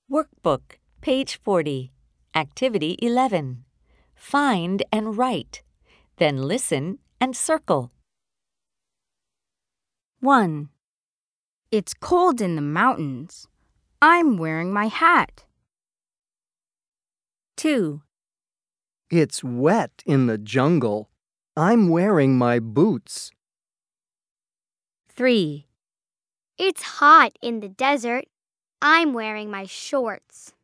Workbook, page 40, Activity 11. Find and write. Then listen and circle. 1. It's cold in the mountains. I'm wearing my hat. 2. It's wet in the jungle. I'm wearing my boots. 3. It's hot in the desert. I'm wearing my shorts.